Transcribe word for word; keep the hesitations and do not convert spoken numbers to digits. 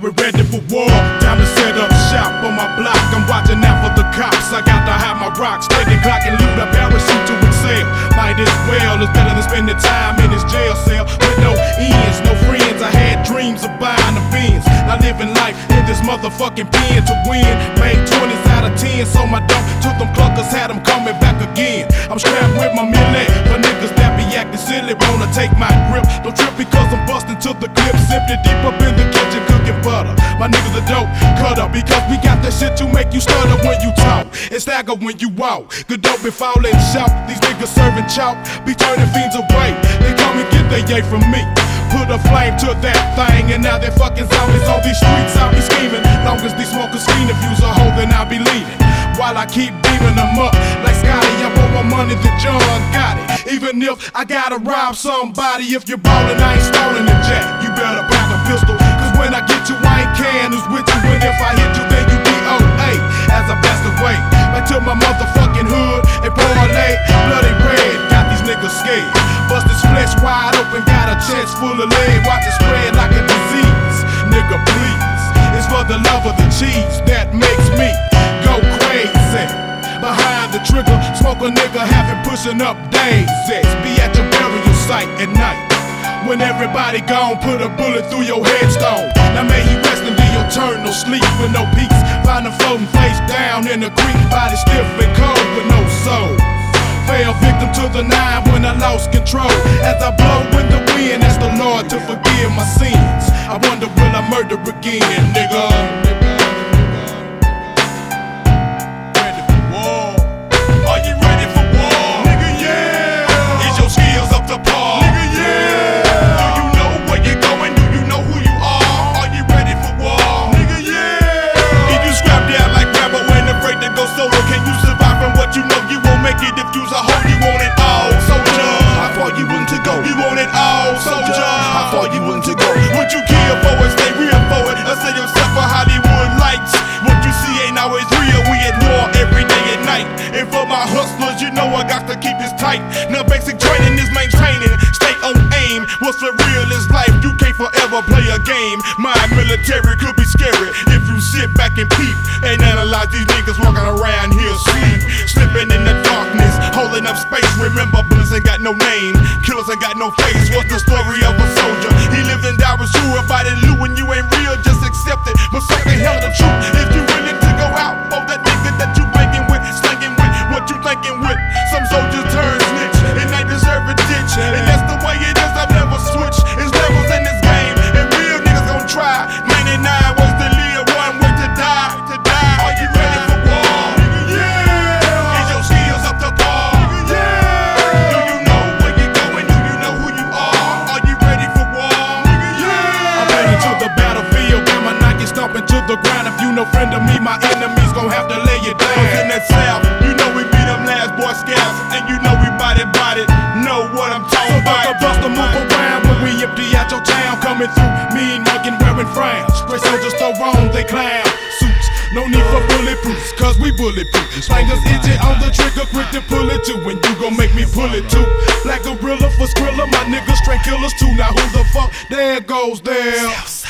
we're ready for war. Time to set up shop on my block. I'm watching out for the cops. I got to have my rock steady, clock and loot a parachute to excel. Might as well, it's better than spending time in this jail cell with no ends, no friends. I had dreams of buying the Benz. Now living life in this motherfucking pen to win. Made twenties out of ten, so my dope took them cluckers, had them coming back again. I'm strapped with my millet for niggas that be acting silly, wanna take my grip. Don't trip because I'm busting to the clip. Simply deep up in the kitchen cooking butter. My niggas are dope cutter because we got that shit to make you stutter when you talk and stagger when you walk. Good dope be falling shout. These niggas serving chalk, be turning fiends away. They come and get their yay from me. Put a flame to that thing, and now they're fucking zombies on these streets. I'll be scheming. Long as these smokers scheme, if you's a hoe, then I'll be leaving. While I keep beaming them up like Scotty, I want more money than John got it. Even if I gotta rob somebody, if you're ballin', I ain't stolen the jack. You better pack a pistol, cause when I get you, I ain't caring who's with you. And if I hit you, then you be O A. As I blast away back to my motherfucking hood and parlay, bloody red, got these niggas scared. Bust his flesh wide open, got a chest full of lead. Watch it spread like a disease. Nigga, please, it's for the love of the cheese that makes me go crazy. Behind the trigger, smoke a nigga, have him pushing up daisies. Be at your burial site at night. When everybody gone, put a bullet through your headstone. Now may he rest in the eternal sleep with no peace. Find him floating face down in the creek, body stiff and cold with no soul. Fell victim to the nine when I lost control. As I blow in the wind, ask the Lord to forgive my sins. I wonder will I murder again, nigga? Now basic training is maintaining, stay on aim. What's for real is life, you can't forever play a game. My military could be scary if you sit back and peep and analyze these niggas walking around here sleep. Slipping in the darkness, holding up space. Remember bullets ain't got no name, killers ain't got no face. What's the story of a soldier? He lived and died was true. About it loot when you ain't real, just accept it. But something hell of the truth. If you willing to go out on that nigga that you banging with, slanging with, what you thinking with? Some soldiers turn snitch and they deserve a ditch, and that's the way it is. I've never switched. It's levels in this game, and real niggas gon' try. ninety-nine was to live, one way to die. To die. Are you ready for war? Yeah. Is your skills up to par? Yeah. Do you know where you're going? Do you know who you are? Are you ready for war? Yeah. I'm heading to the battlefield, got my Nike stomping to the ground. If you no friend of me, my enemies gon' have to lay it down. In that south, you know we be them last boy scouts, and you know we body body. Know what I'm talking so about? So bust a move around when we empty out your town, coming through mean mugging, wearing frowns. Great soldiers so wrong, they clown suits. No need for bulletproofs, cause we bulletproof. Slangers itchy on the trigger, quick to pull it too. When you gon' make me pull it too. Black gorilla for Skrilla, my niggas straight killers too. Now who the fuck? There goes there.